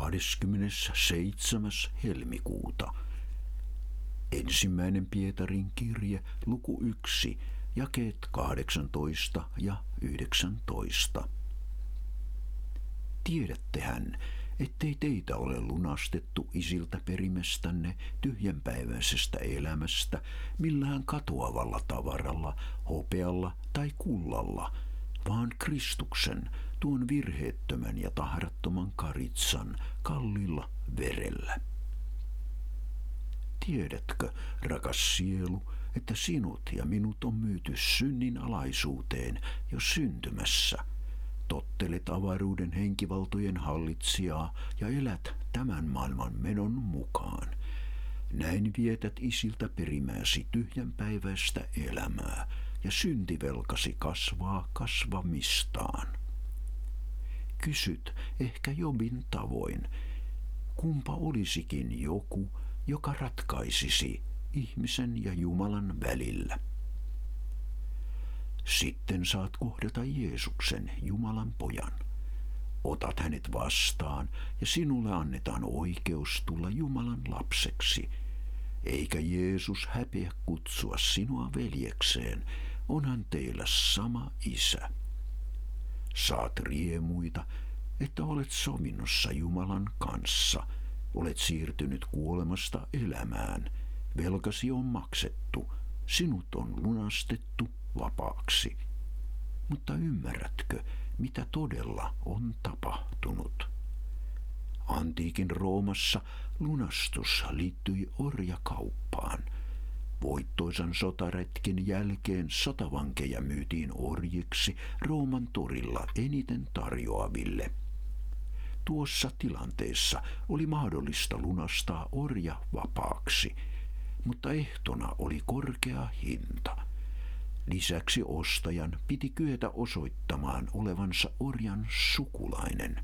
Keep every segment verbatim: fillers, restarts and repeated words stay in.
kahdeskymmenesseitsemäs helmikuuta. Ensimmäinen Pietarin kirje, luku yksi, jakeet kahdeksantoista ja yhdeksäntoista. Tiedättehän, ettei teitä ole lunastettu isiltä perimestänne tyhjänpäiväisestä elämästä millään katoavalla tavaralla, hopealla tai kullalla, vaan Kristuksen, tuon virheettömän ja tahrattoman karitsan, kalliilla verellä. Tiedätkö, rakas sielu, että sinut ja minut on myyty synnin alaisuuteen jo syntymässä? Tottelet avaruuden henkivaltojen hallitsijaa ja elät tämän maailman menon mukaan. Näin vietät isiltä perimääsi tyhjänpäiväistä elämää, ja syntivelkasi kasvaa kasvamistaan. Kysyt ehkä Jobin tavoin, kumpa olisikin joku, joka ratkaisisi ihmisen ja Jumalan välillä. Sitten saat kohdata Jeesuksen, Jumalan pojan. Otat hänet vastaan ja sinulle annetaan oikeus tulla Jumalan lapseksi. Eikä Jeesus häpeä kutsua sinua veljekseen, onhan teillä sama isä. Saat riemuita, että olet sovinnossa Jumalan kanssa. Olet siirtynyt kuolemasta elämään. Velkasi on maksettu. Sinut on lunastettu vapaaksi. Mutta ymmärrätkö, mitä todella on tapahtunut? Antiikin Roomassa lunastus liittyi orjakauppaan. Voittoisan sotaretken jälkeen sotavankeja myytiin orjiksi Rooman torilla eniten tarjoaville. Tuossa tilanteessa oli mahdollista lunastaa orja vapaaksi, mutta ehtona oli korkea hinta. Lisäksi ostajan piti kyetä osoittamaan olevansa orjan sukulainen.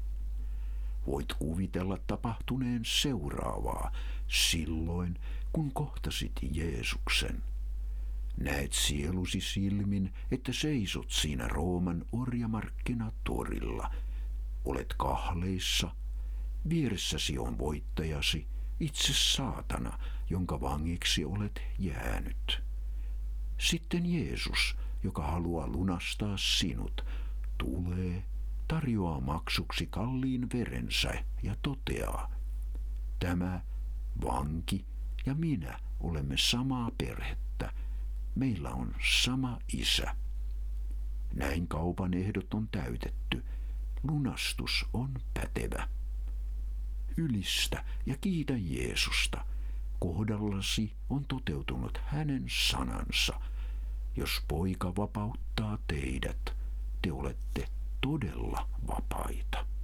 Voit kuvitella tapahtuneen seuraavaa silloin, kun kohtasit Jeesuksen. Näet sielusi silmin, että seisot siinä Rooman orjamarkkinatorilla. Olet kahleissa, vieressäsi on voittajasi, itse saatana, jonka vangiksi olet jäänyt. Sitten Jeesus, joka haluaa lunastaa sinut, tulee, tarjoaa maksuksi kalliin verensä ja toteaa, tämä vanki ja minä olemme samaa perhettä, meillä on sama isä. Näin kaupan ehdot on täytetty, lunastus on pätevä. Ylistä ja kiitä Jeesusta. Kohdallasi on toteutunut hänen sanansa. Jos poika vapauttaa teidät, te olette todella vapaita.